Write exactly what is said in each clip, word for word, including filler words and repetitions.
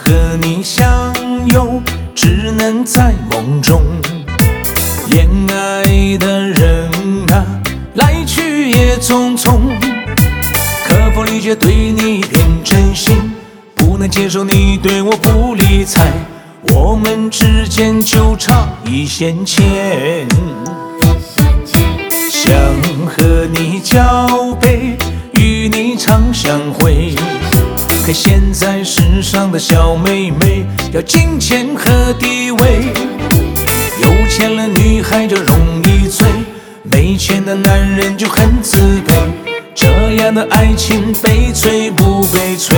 和你相拥，只能在梦中。恋爱的人啊，来去也匆匆。可否理解对你一片真心？不能接受你对我不理睬，我们之间就差一线牵。想和你交杯，与你长相会。可现在世上的小妹妹要金钱和地位，有钱了女孩就容易醉，没钱的男人就很自卑。这样的爱情悲催不悲催？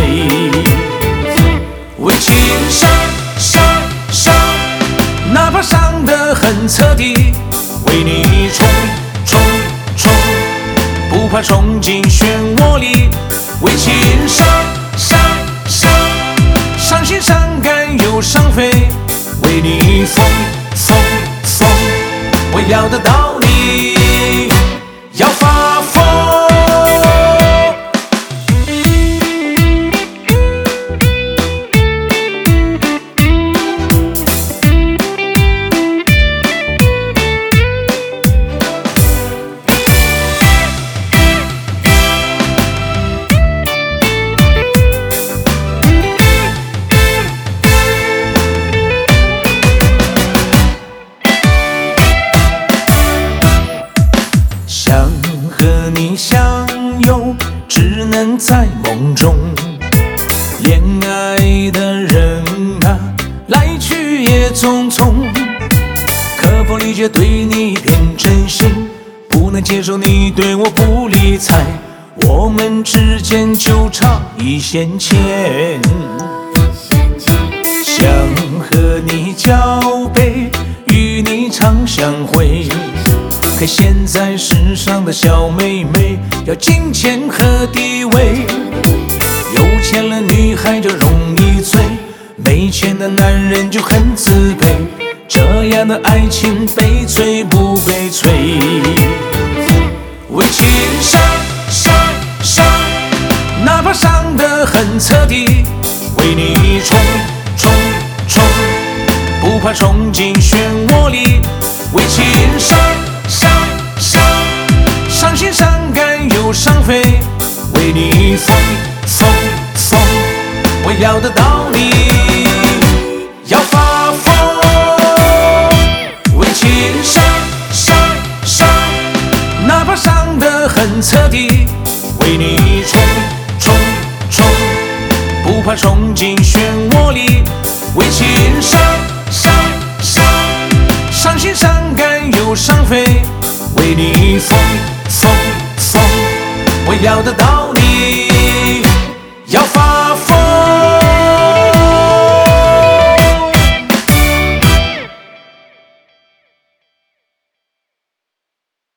为情伤伤伤，哪怕伤得很彻底，为你冲冲冲，不怕冲进漩涡里。为情伤伤伤，伤心伤感又伤肺，为你疯疯疯，我要得到你，要发疯。想和你相拥，只能在梦中。恋爱的人啊，来去也匆匆。可否理解对你一片真心？不能接受你对我不理睬，我们之间就差一线牵。想和你交杯，与你长相会。可现在世上的小妹妹要金钱和地位，有钱了女孩就容易醉，没钱的男人就很自卑。这样的爱情悲催不悲催？为情伤伤伤，哪怕伤得很彻底，为你冲冲冲，不怕冲进漩涡里。为情伤伤伤，伤心伤感又伤肺，为你疯疯疯，我要得到你，要发疯。为情伤伤伤，哪怕伤得很彻底，为你冲冲冲，不怕冲进漩涡里。为情伤伤伤，伤心伤感又伤肺，为你疯疯疯，我要得到你。